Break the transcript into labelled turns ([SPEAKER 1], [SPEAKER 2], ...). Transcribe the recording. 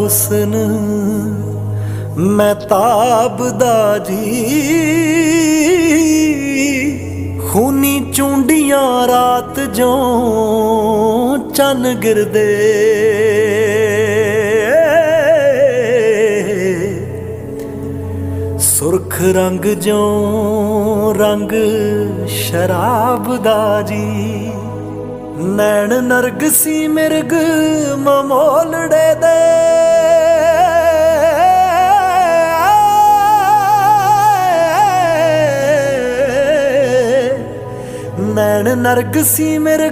[SPEAKER 1] हुसन महताब दा जी। खूनी चूंडियां रात जो चन गिरदे, सुरख रंग जो रंग शराब दा जी। नैन नरगसी मिर्ग ममोलड़े दे, नैन नरगसी मिर्ग